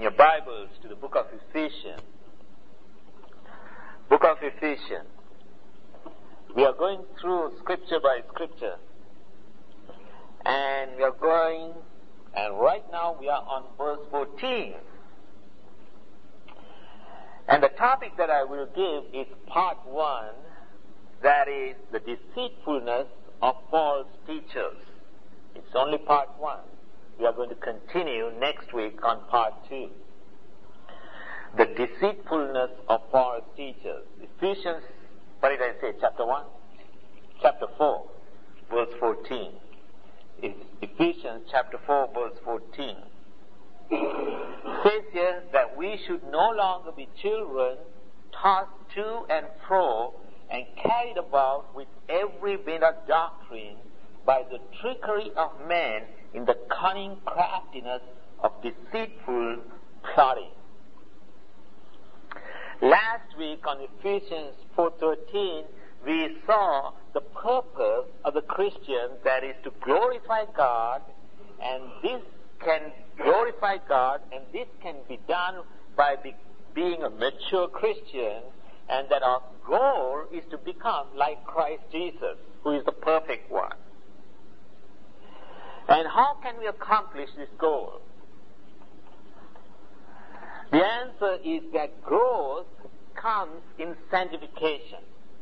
your Bibles to the book of Ephesians. Book of Ephesians. We are going through scripture by scripture. And right now we are on verse 14. And the topic that I will give is part 1, that is the deceitfulness of false teachers. It's only part 1. We are going to continue next week on part 2. The deceitfulness of false teachers. Ephesians, what did I say, chapter 1? Chapter 4, verse 14. Ephesians chapter 4, verse 14. It says here that we should no longer be children tossed to and fro and carried about with every wind of doctrine by the trickery of men in the cunning craftiness of deceitful plotting. Last week on Ephesians 4:13, we saw the purpose of the Christian, that is to glorify God, and this can glorify God, and this can be done by being a mature Christian, and that our goal is to become like Christ Jesus, who is the perfect one. And how can we accomplish this goal? The answer is that growth comes in sanctification.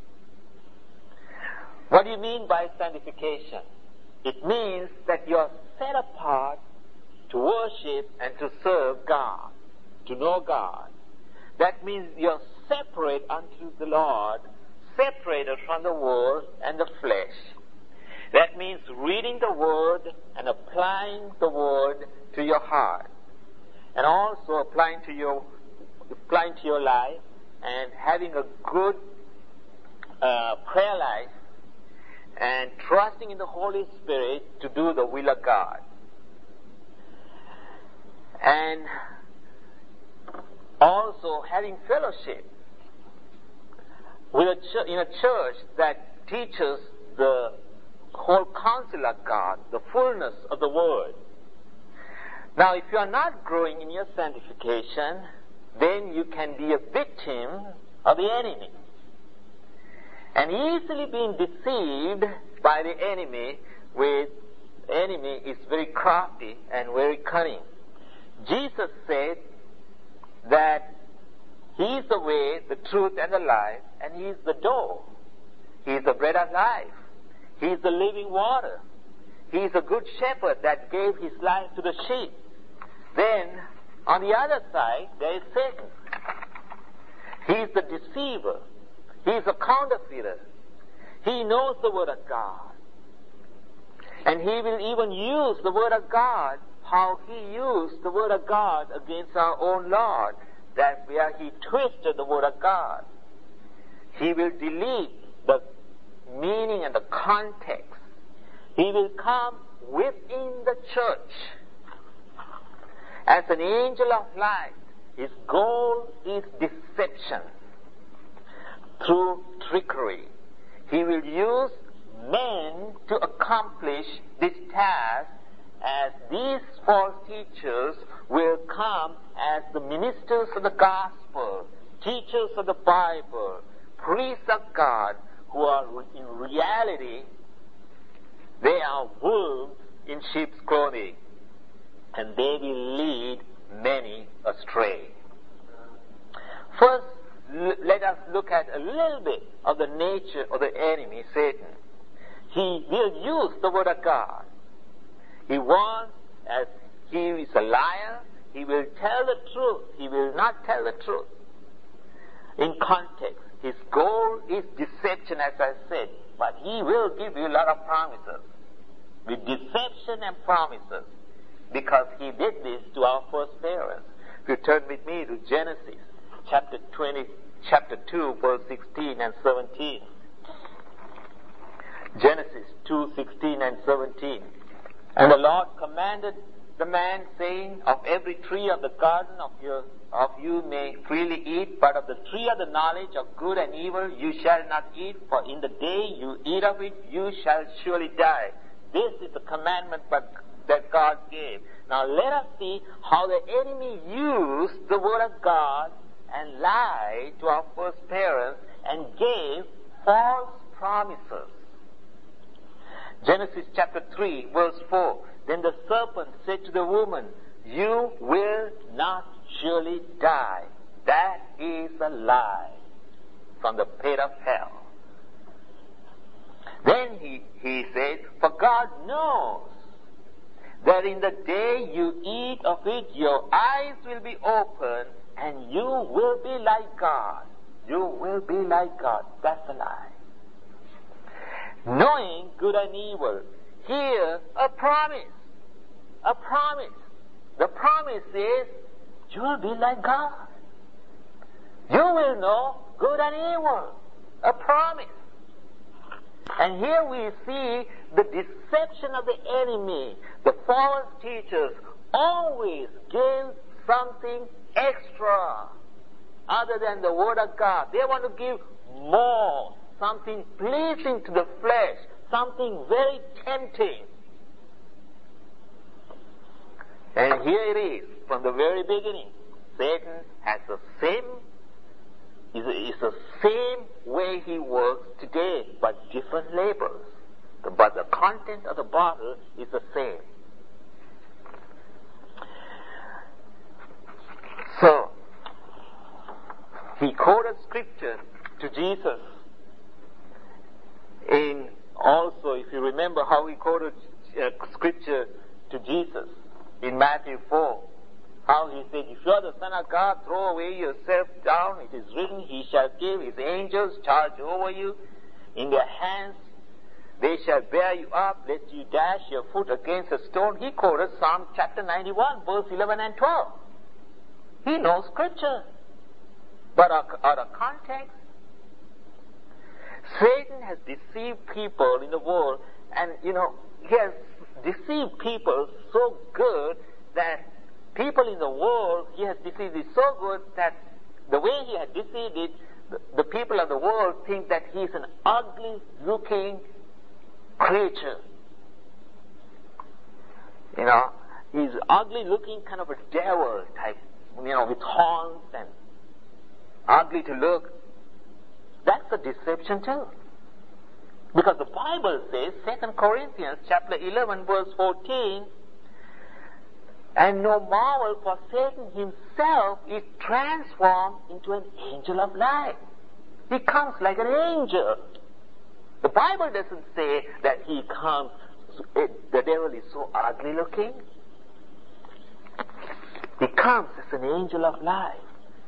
What do you mean by sanctification? It means that you are set apart to worship and to serve God, to know God. That means you are separate unto the Lord, separated from the world and the flesh. That means reading the Word and applying the Word to your heart, and also applying to your life, and having a good prayer life, and trusting in the Holy Spirit to do the will of God. And also having fellowship with in a church that teaches the whole counsel of God, the fullness of the Word. Now, if you are not growing in your sanctification, then you can be a victim of the enemy, and easily being deceived by the enemy. The enemy is very crafty and very cunning. Jesus said that He is the way, the truth, and the life, and He is the door. He is the bread of life. He is the living water. He is a good shepherd that gave His life to the sheep. Then, on the other side, there is Satan. He is the deceiver. He is a counterfeiter. He knows the Word of God. And he will even use the Word of God, how He used the Word of God against our own Lord, that where He twisted the Word of God. He will delete the meaning and the context. He will come within the church as an angel of light. His goal is deception through trickery. He will use men to accomplish this task, as these false teachers will come as the ministers of the gospel, teachers of the Bible, priests of God, who are in reality, they are wolves in sheep's clothing, and they will lead many astray. First, let us look at a little bit of the nature of the enemy, Satan. He will use the Word of God. He wants, as he is a liar, he will tell the truth. He will not tell the truth. In context, his goal is deception, as I said, but he will give you a lot of promises, with deception and promises, because he did this to our first parents. If you turn with me to Genesis chapter 2, verse 16 and 17. Genesis 2:16 and 17. And the Lord commanded the man, saying, of every tree of the garden of you may freely eat, but of the tree of the knowledge of good and evil you shall not eat, for in the day you eat of it you shall surely die. This is the commandment that God gave. Now let us see how the enemy used the Word of God and lied to our first parents and gave false promises. Genesis chapter 3, verse 4. Then the serpent said to the woman, "You will not surely die." That is a lie from the pit of hell. Then he said, "For God knows that in the day you eat of it, your eyes will be opened, and you will be like God." You will be like God. That's a lie. Knowing good and evil. Here, a promise. A promise. The promise is, you will be like God. You will know good and evil. A promise. And here we see the deception of the enemy. The false teachers always give something extra other than the Word of God. They want to give more, something pleasing to the flesh, something very tempting. And here it is, from the very beginning. Satan has the same way he works today, but different labels. But the content of the bottle is the same. So, he quoted scripture to Jesus. Also, if you remember how he quoted scripture to Jesus in Matthew 4, how he said, "If you are the Son of God, throw away yourself down. It is written, He shall give His angels charge over you. In their hands they shall bear you up, lest you dash your foot against a stone." He quoted Psalm chapter 91, verse 11 and 12. He knows scripture. But out of context, Satan has deceived people in the world, and he has deceived people so good that people in the world, he has deceived it so good that the way he has deceived it, the people of the world think that he is an ugly looking creature. He's ugly looking, kind of a devil type, with horns and ugly to look. That's a deception too. Because the Bible says, 2 Corinthians chapter 11 verse 14, "And no marvel, for Satan himself is transformed into an angel of light." He comes like an angel. The Bible doesn't say that he comes, the devil is so ugly looking. He comes as an angel of light.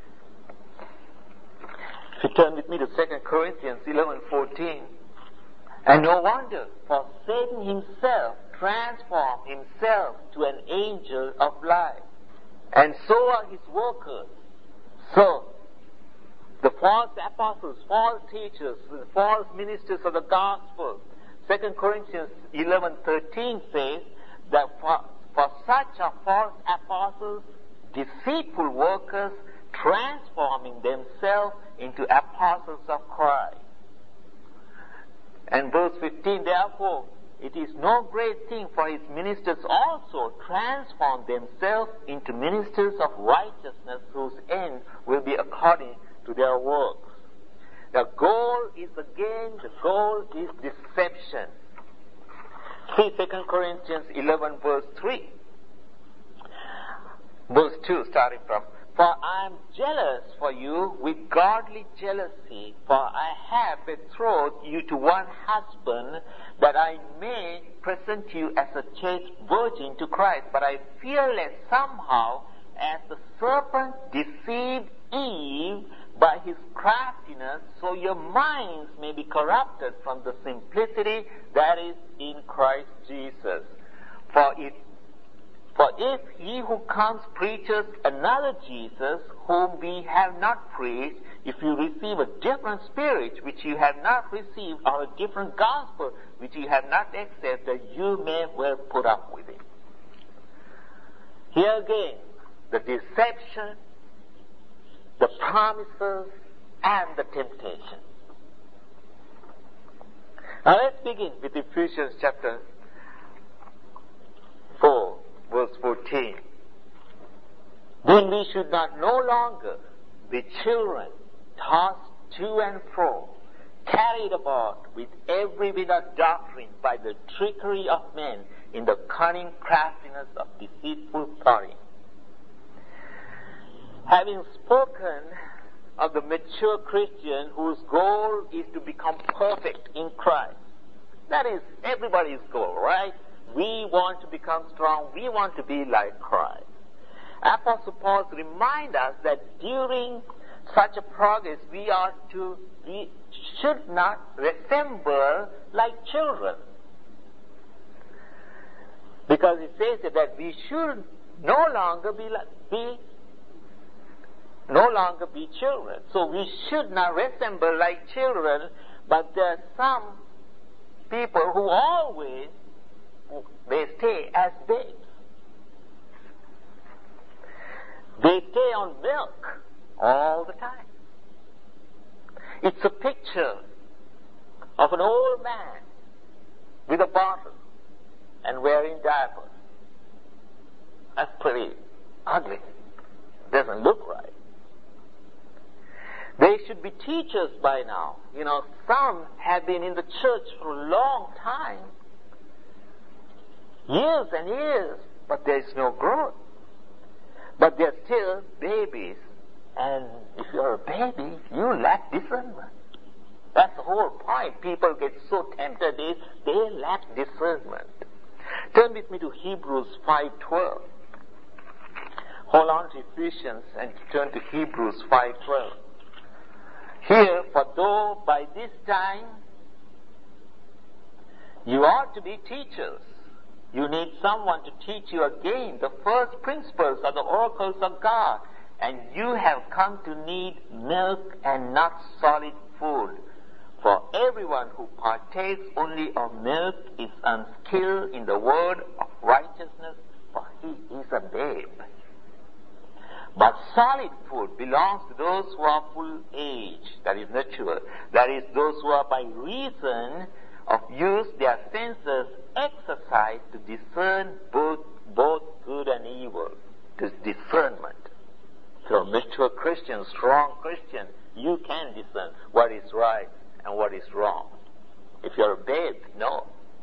If you turn with me to 2 Corinthians 11:14. "And no wonder, for Satan himself transformed himself to an angel of light. And so are his workers." So, the false apostles, false teachers, the false ministers of the gospel. 2 Corinthians 11:13 says that for such are false apostles, deceitful workers, transforming themselves into apostles of Christ. And verse 15, "Therefore, it is no great thing for his ministers also transform themselves into ministers of righteousness, whose end will be according to their works." The goal is deception. See 2 Corinthians 11 verse 3. Verse 2 starting from, "For I am jealous for you with godly jealousy, for I have betrothed you to one husband, that I may present you as a chaste virgin to Christ. But I fear lest somehow, as the serpent deceived Eve by his craftiness, so your minds may be corrupted from the simplicity that is in Christ Jesus. For if he who comes preaches another Jesus, whom we have not preached, if you receive a different spirit which you have not received, or a different gospel which you have not accepted, you may well put up with it." Here again, the deception, the promises, and the temptation. Now let's begin with Ephesians chapter 4, verse 14. Then we should not no longer be children, tossed to and fro, carried about with every wind of doctrine by the trickery of men in the cunning craftiness of deceitful plotting. Having spoken of the mature Christian whose goal is to become perfect in Christ. That is everybody's goal, right? We want to become strong. We want to be like Christ. Apostle Paul reminds us that during such a progress, we should not resemble like children. Because it says that we should no longer be children. So we should not resemble like children, but there are some people who always, they stay as babes. They stay on milk all the time. It's a picture of an old man with a bottle and wearing diapers. That's pretty ugly. Doesn't look right. They should be teachers by now. You know, some have been in the church for a long time. Years and years, but there is no growth. But they're still babies. And if you're a baby, you lack discernment. That's the whole point. People get so tempted, they lack discernment. Turn with me to Hebrews 5:12. Hold on to Ephesians and turn to Hebrews 5:12. Here, for though by this time you ought to be teachers, you need someone to teach you again the first principles of the oracles of God, and you have come to need milk and not solid food. For everyone who partakes only of milk is unskilled in the word of righteousness, for he is a babe. But solid food belongs to those who are full age, that is mature. That is, those who are by reason of use their senses exercised to discern both good and evil. It is discernment. So mature Christian, strong Christian, you can discern what is right and what is wrong. If you're a babe, no.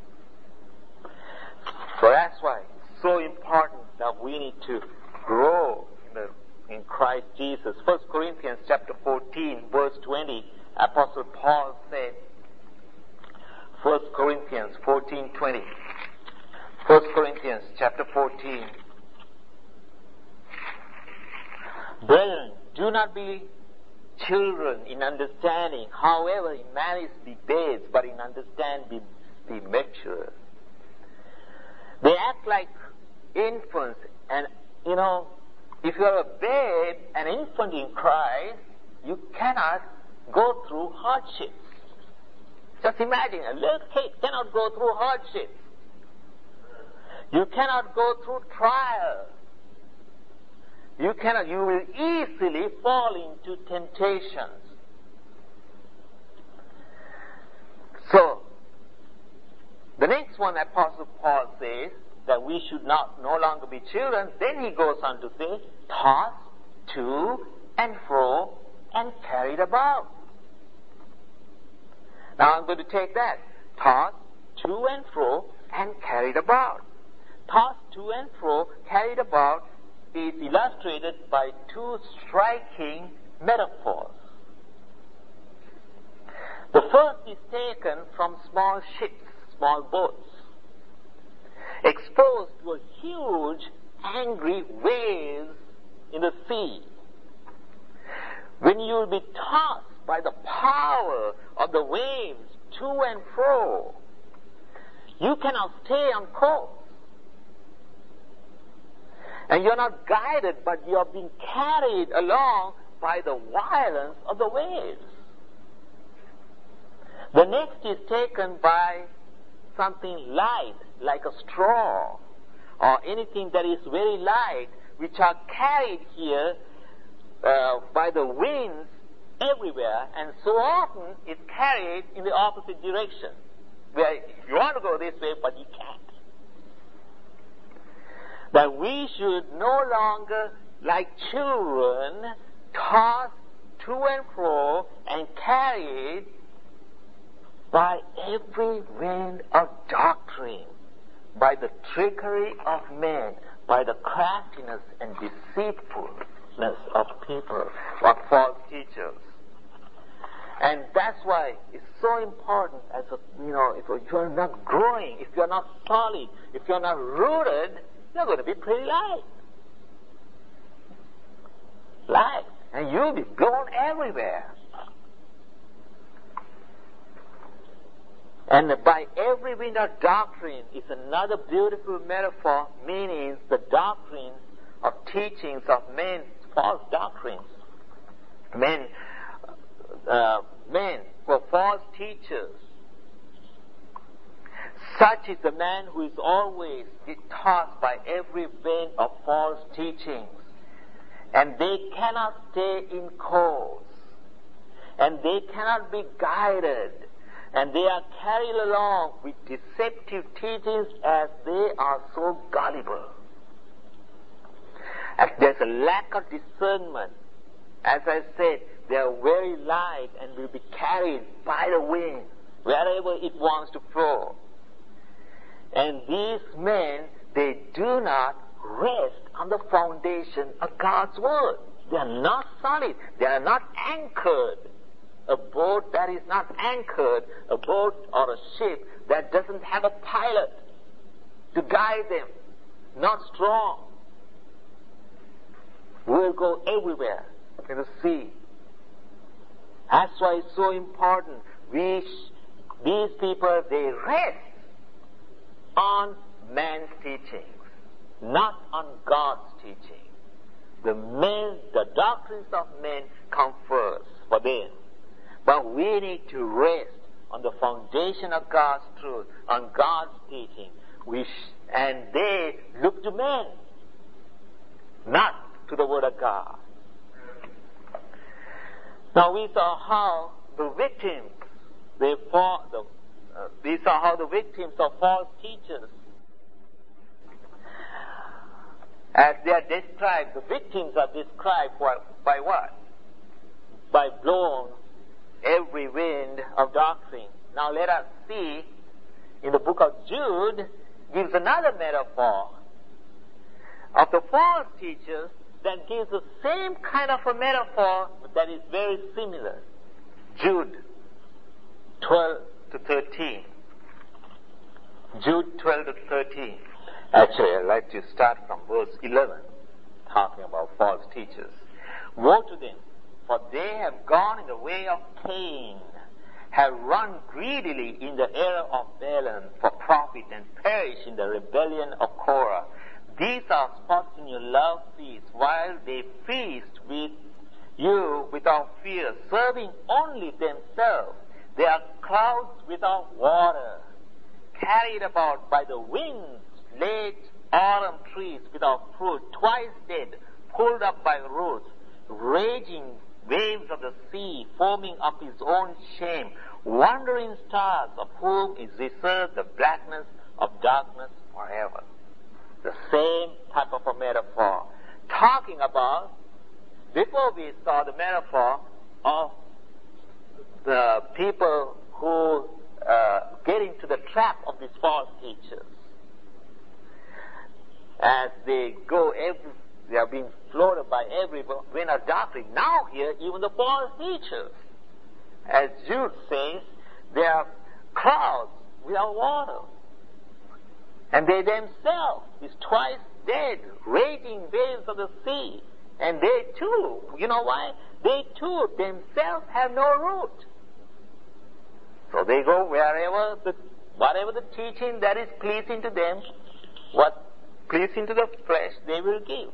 So that's why it's so important that we need to grow in Christ Jesus. 1 Corinthians chapter 14, verse 20, Apostle Paul said, 1 Corinthians 14:20. 1 Corinthians chapter 14. Brethren, do not be children in understanding. However, in malice be babes, but in understanding be mature. They act like infants, and if you are a babe, an infant in Christ, you cannot go through hardships. Just imagine, a little kid cannot go through hardships. You cannot go through trials. You will easily fall into temptations. So, the next one, Apostle Paul says that we should no longer be children. Then he goes on to say, tossed to and fro and carried about. Now I'm going to take that. Tossed to and fro and carried about. Tossed to and fro, carried about, is illustrated by two striking metaphors. The first is taken from small ships, small boats, exposed to a huge, angry waves in the sea. When you will be tossed by the power of the waves to and fro, you cannot stay on course. And you're not guided, but you're being carried along by the violence of the waves. The next is taken by something light, like a straw, or anything that is very light, which are carried here by the winds everywhere, and so often it's carried in the opposite direction, where you want to go this way, but you can't. that we should no longer, like children, toss to and fro and carried by every wind of doctrine, by the trickery of men, by the craftiness and deceitfulness of people, or false teachers. And that's why it's so important if you're not growing, if you're not solid, if you're not rooted, you're going to be pretty light. Light. And you'll be blown everywhere. And by every wind of doctrine is another beautiful metaphor, meaning the doctrines of teachings of men, false doctrines. Men were false teachers. Such is the man who is always tossed by every wind of false teachings. And they cannot stay in course. And they cannot be guided. And they are carried along with deceptive teachings as they are so gullible. As there's a lack of discernment. As I said, they are very light and will be carried by the wind wherever it wants to flow. And these men, they do not rest on the foundation of God's Word. They are not solid. They are not anchored. A boat that is not anchored, a boat or a ship that doesn't have a pilot to guide them, not strong, will go everywhere in the sea. That's why it's so important. These people, they rest on man's teachings, not on God's teaching. The doctrines of men come first for them. But we need to rest on the foundation of God's truth, on God's teaching. And they look to men, not to the Word of God. Now we saw how the victims, we saw how the victims of false teachers, as they are described, the victims are described by what? By blown every wind of doctrine. Now let us see, in the book of Jude, gives another metaphor of the false teachers that gives the same kind of a metaphor that is very similar. Jude 12 to 13. Jude 12 to 13. Actually, I'd like to start from verse 11, talking about false teachers. Woe to them, for they have gone in the way of Cain, have run greedily in the error of Balaam for profit, and perished in the rebellion of Korah. These are spots in your love feast, while they feast with you without fear, serving only themselves. They are clouds without water, carried about by the winds, late autumn trees without fruit, twice dead, pulled up by roots, raging waves of the sea, foaming up his own shame, wandering stars of whom is reserved the blackness of darkness forever. The same type of a metaphor. Talking about, before we saw the metaphor of the people who get into the trap of these false teachers. As they are being floated by every wind of doctrine. Now here, even the false teachers, as Jude says, they are clouds without water. And they themselves is twice dead, raging waves of the sea. And they too, you know why? They too themselves have no root. So they go whatever the teaching that is pleasing to them, what pleasing to the flesh, they will give.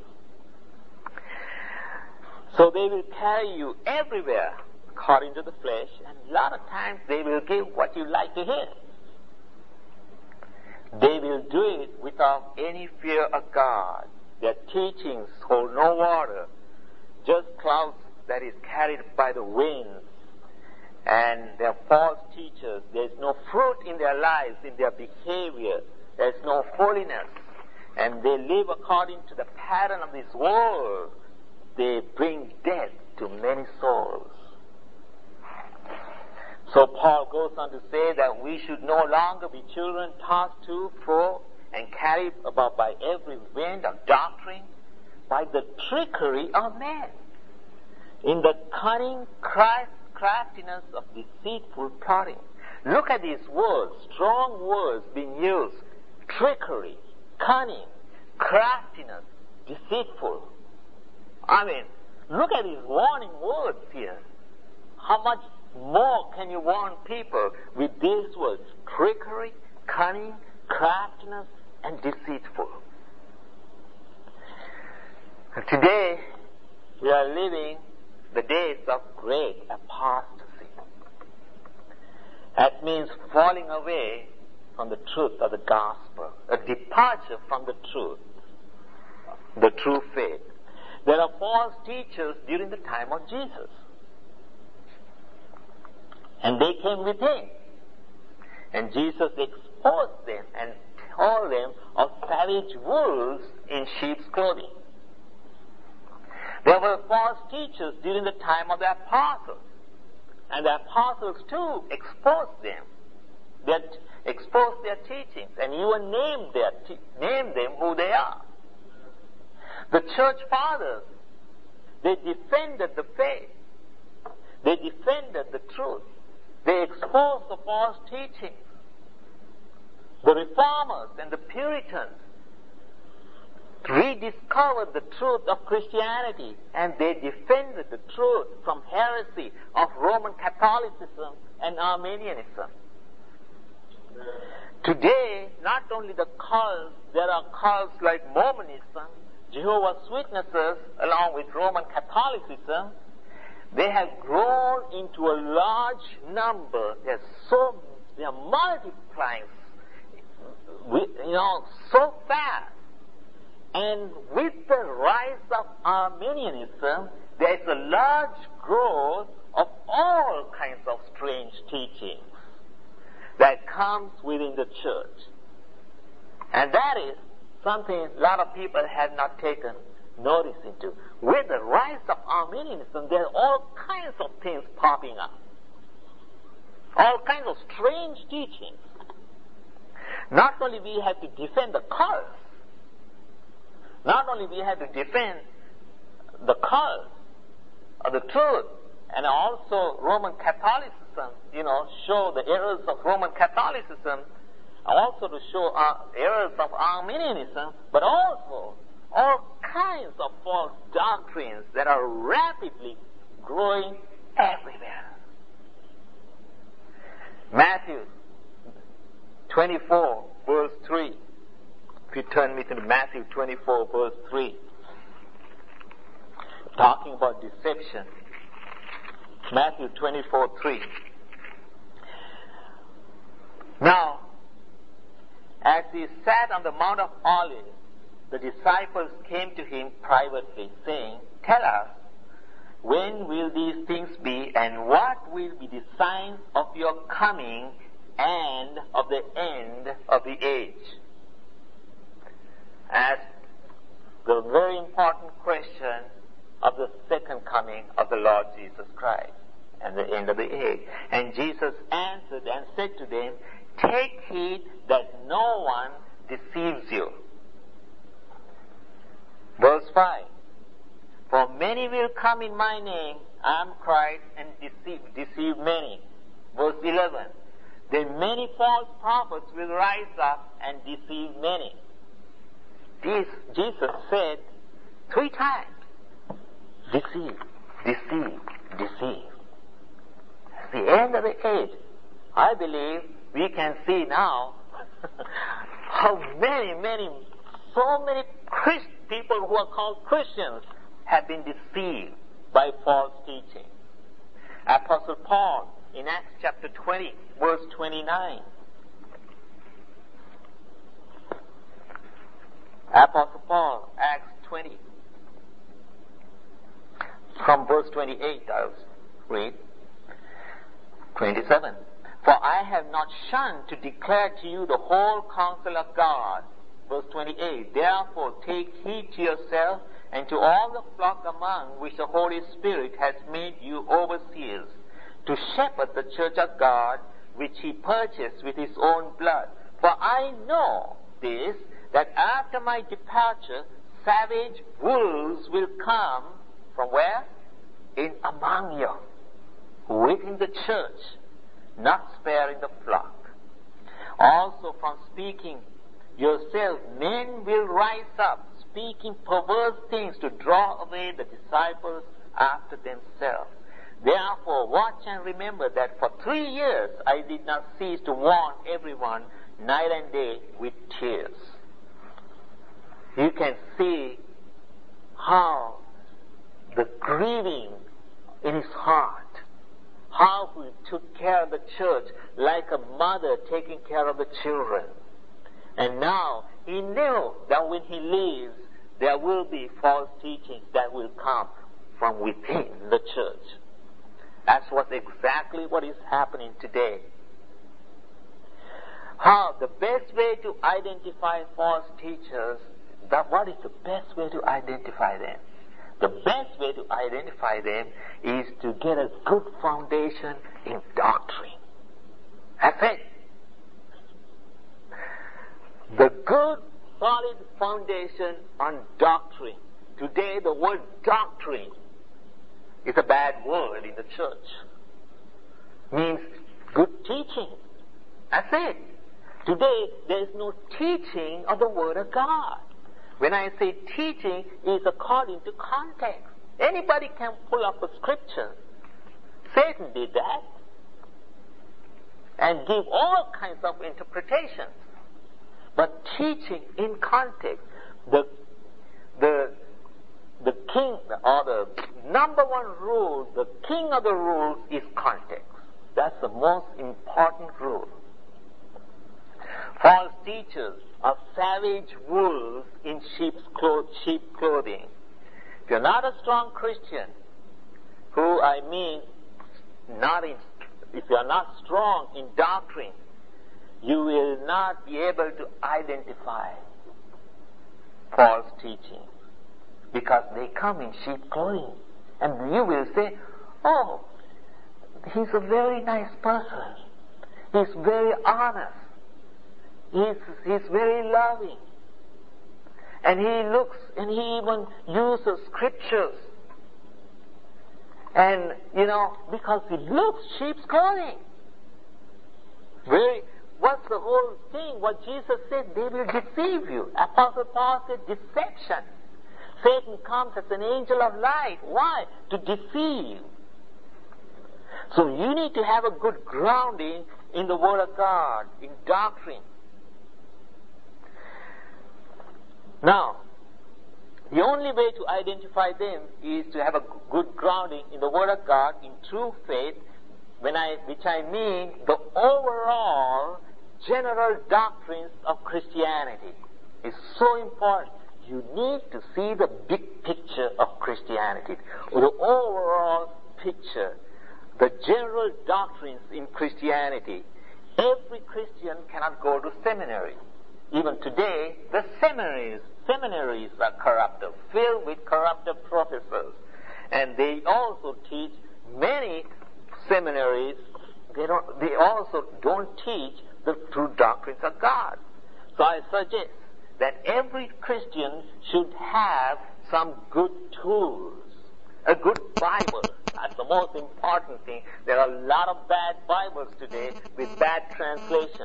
So they will carry you everywhere according to the flesh, and a lot of times they will give what you like to hear. They will do it without any fear of God. Their teachings hold no water, just clouds that is carried by the winds. And they're false teachers. There's no fruit in their lives, in their behavior. There's no holiness. and they live according to the pattern of this world, they bring death to many souls. So Paul goes on to say that we should no longer be children tossed to, fro, and carried about by every wind of doctrine, by the trickery of men, in the cunning craftiness of deceitful plotting. Look at these words, strong words being used: trickery, cunning, craftiness, deceitful. I mean, look at these warning words here. How much more can you warn people with these words: trickery, cunning, craftiness, and deceitful? Today, we are living the days of great apostasy. That means falling away from the truth of the gospel, a departure from the truth, the true faith. There are false teachers during the time of Jesus. And they came with him. And Jesus exposed them and told them of savage wolves in sheep's clothing. There were false teachers during the time of the apostles. And the apostles too exposed them. They exposed their teachings and even named them who they are. The church fathers, they defended the faith. They defended the truth. They exposed the false teachings. The reformers and the Puritans rediscovered the truth of Christianity, and they defended the truth from heresy of Roman Catholicism and Arminianism. Today, not only the cults, there are cults like Mormonism, Jehovah's Witnesses, along with Roman Catholicism. They have grown into a large number. They are multiplying, so fast. And with the rise of Arminianism, there is a large growth of all kinds of strange teachings that comes within the church. And that is something a lot of people have not taken notice into. With the rise of Arminianism, there are all kinds of things popping up. All kinds of strange teachings. Not only we have to defend the cults, not only we have to defend the cult of the truth, and also Roman Catholicism, show the errors of Roman Catholicism, also to show errors of Arminianism, but also all kinds of false doctrines that are rapidly growing everywhere. Matthew 24, verse 3. If you turn with me to Matthew 24, verse 3. Talking about deception. Matthew 24, 3. Now, as he sat on the Mount of Olives, the disciples came to him privately, saying, "Tell us, when will these things be, and what will be the sign of your coming and of the end of the age?" As the very important question of the second coming of the Lord Jesus Christ and the end of the age. And Jesus answered and said to them, "Take heed that no one deceives you." Verse 5. "For many will come in my name, I am Christ, and deceive many." Verse 11. "Then many false prophets will rise up and deceive many." This Jesus said 3 times. Deceive, deceive, deceive. At the end of the age, I believe we can see now how so many people who are called Christians have been deceived by false teaching. Apostle Paul in Acts chapter 20, verse 29. Apostle Paul, Acts 20. From verse 28, I'll read. 27. "For I have not shunned to declare to you the whole counsel of God. verse 28, therefore take heed to yourself and to all the flock among which the Holy Spirit has made you overseers, to shepherd the church of God, which he purchased with his own blood. For I know this, that after my departure, savage wolves will come from where? In among you, within the church, not sparing the flock. Also from speaking yourself, men will rise up, speaking perverse things to draw away the disciples after themselves. Therefore, watch and remember that for 3 years I did not cease to warn everyone night and day with tears. You can see how the grieving in his heart, how he took care of the church like a mother taking care of the children. And now he knew that when he leaves, there will be false teachings that will come from within the church. That's exactly what is happening today. How the best way to identify false teachers, what is the best way to identify them? The best way to identify them is to get a good foundation in doctrine. That's it. The good, solid foundation on doctrine. Today, the word doctrine is a bad word in the church. Means good teaching. That's it. Today, there is no teaching of the Word of God. When I say teaching, it is according to context. Anybody can pull up a scripture. Satan did that. And give all kinds of interpretations. But teaching in context, the king, or the number one rule, the king of the rules is context. That's the most important rule. False teachers are savage wolves in sheep clothing. If you're not a strong Christian, if you're not strong in doctrine, you will not be able to identify false teaching, because they come in sheep clothing. And you will say, oh, he's a very nice person. He's very honest. He's very loving. And he even uses scriptures. And, because he looks sheep's clothing. What's the whole thing? What Jesus said, they will deceive you. Apostle Paul said deception. Satan comes as an angel of light. Why? To deceive. So you need to have a good grounding in the Word of God, in doctrine. Now, the only way to identify them is to have a good grounding in the Word of God, in true faith, which I mean the overall general doctrines of Christianity. Is so important. You need to see the big picture of Christianity, the overall picture, the general doctrines in Christianity. Every Christian cannot go to seminary. Even today, the seminaries are corrupted, filled with corrupted professors. And they also teach, many seminaries, they also don't teach the true doctrines of God. So I suggest that every Christian should have some good tools, a good Bible. That's the most important thing. There are a lot of bad Bibles today with bad translations.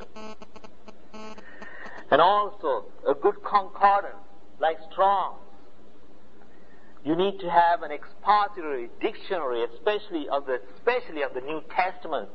And also a good concordance, like Strong's. You need to have an expository dictionary, especially of the New Testament.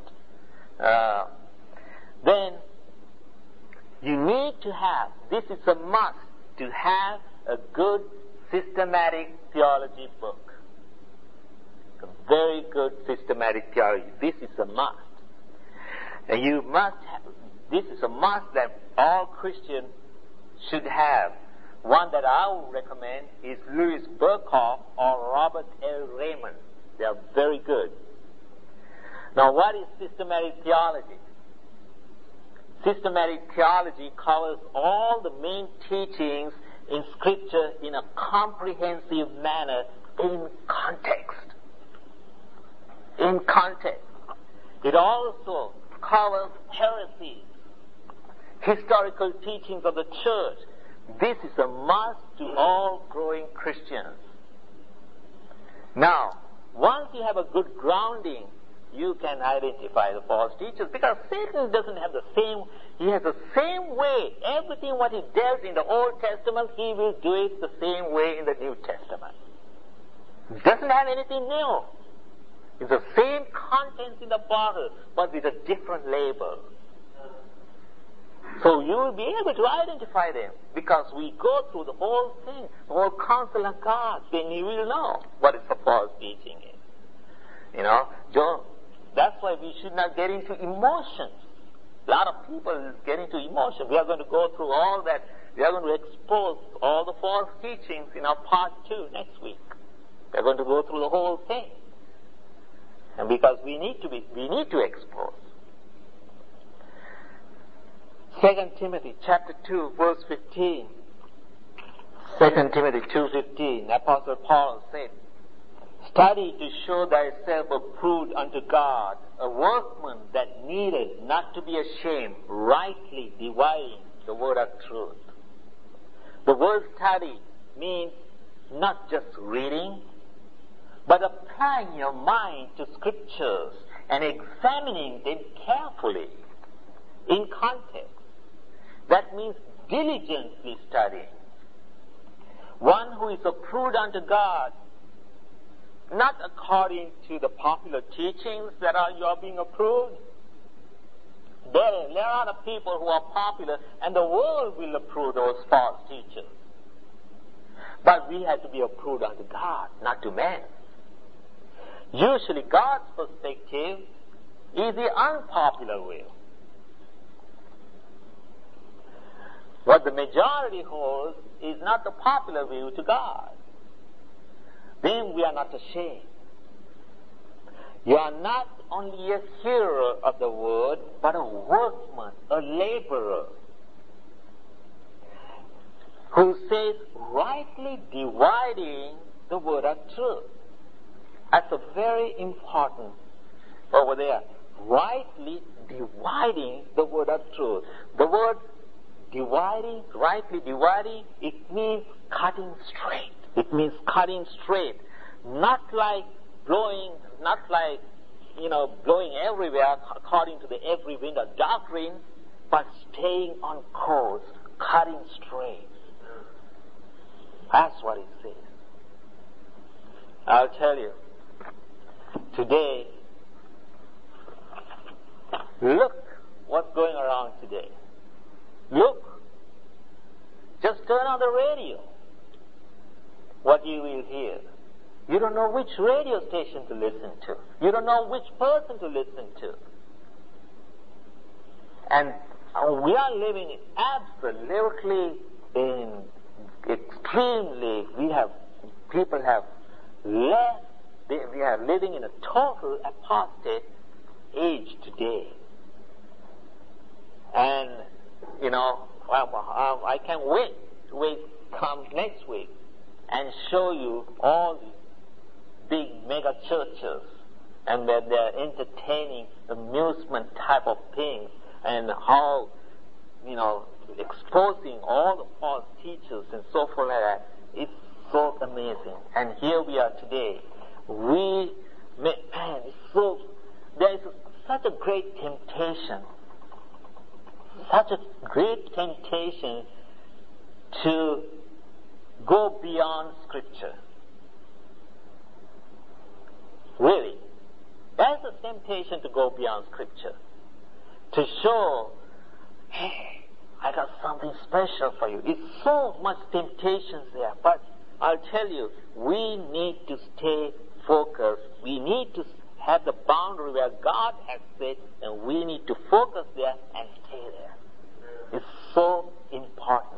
Then you need to have, this is a must, to have a good systematic theology book. A very good systematic theology. This is a must. And you must have, this is a must that all Christians should have. One that I would recommend is Louis Berkhoff or Robert L. Raymond. They are very good. Now, what is systematic theology? Systematic theology covers all the main teachings in Scripture in a comprehensive manner in context. In context. It also covers heresies, historical teachings of the church. This is a must to all growing Christians. Now, once you have a good grounding, you can identify the false teachers, because Satan doesn't have the same, he has the same way. Everything what he does in the Old Testament, he will do it the same way in the New Testament. He doesn't have anything new. It's the same contents in the bottle, but with a different label. So you will be able to identify them, because we go through the whole thing, the whole counsel of God. Then you will know what is the false teaching is. You know, that's why we should not get into emotions. A lot of people get into emotion. We are going to go through all that. We are going to expose all the false teachings in our part 2 next week. We are going to go through the whole thing. And because we need to expose. 2 Timothy chapter 2 verse 15. 2 Timothy 2:15, Apostle Paul said, "Study to show thyself approved unto God, a workman that needed not to be ashamed, rightly dividing the word of truth." The word study means not just reading, but applying your mind to scriptures and examining them carefully in context. That means diligently studying. One who is approved unto God, not according to the popular teachings that you are being approved. There are the people who are popular, and the world will approve those false teachers. But we have to be approved unto God, not to man. Usually God's perspective is the unpopular will. What the majority holds is not the popular view to God. Then we are not ashamed. You are not only a hearer of the word, but a workman, a laborer, who says rightly dividing the word of truth. That's a very important over there. Rightly dividing the word of truth. The word dividing, rightly dividing, it means cutting straight. It means cutting straight. Not like blowing everywhere according to the every wind of doctrine, but staying on course, cutting straight. That's what it says. I'll tell you, today, look what's going around today. Look. Just turn on the radio. What you will hear. You don't know which radio station to listen to. You don't know which person to listen to. And we are living absolutely extremely, people have left, we are living in a total apostate age today. And, I can't wait to come next week and show you all these big mega churches and that they're entertaining amusement type of things and how, exposing all the false teachers and so forth like that. It's so amazing. And here we are today. There is such a great temptation. Such a great temptation to go beyond Scripture. Really. There's a temptation to go beyond Scripture. To show, hey, I got something special for you. It's so much temptations there. But I'll tell you, we need to stay focused. We need to have the boundary where God has set, and we need to focus there and stay there. It's so important.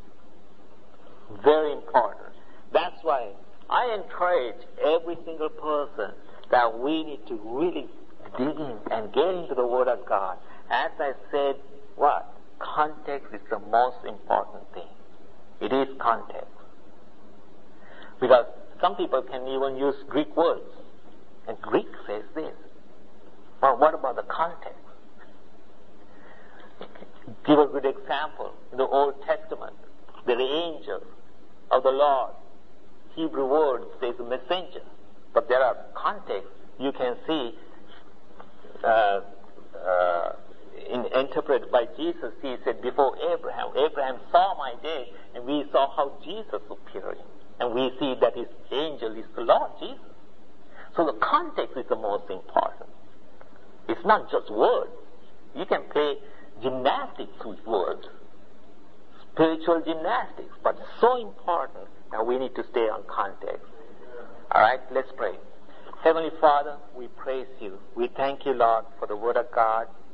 Very important. That's why I encourage every single person that we need to really dig in and get into the Word of God. As I said what? Context is the most important thing. It is context. Because some people can even use Greek words. And Greek says this. Well, what about the context? Give a good example. In the Old Testament, the angel of the Lord, Hebrew word says messenger. But there are contexts you can see interpreted by Jesus. He said, before Abraham saw my day, and we saw how Jesus appeared. And we see that his angel is the Lord Jesus. So the context is the most important. It's not just words. You can play gymnastics with words, spiritual gymnastics, but it's so important that we need to stay on context. All right, let's pray. Heavenly Father, we praise you. We thank you, Lord, for the Word of God.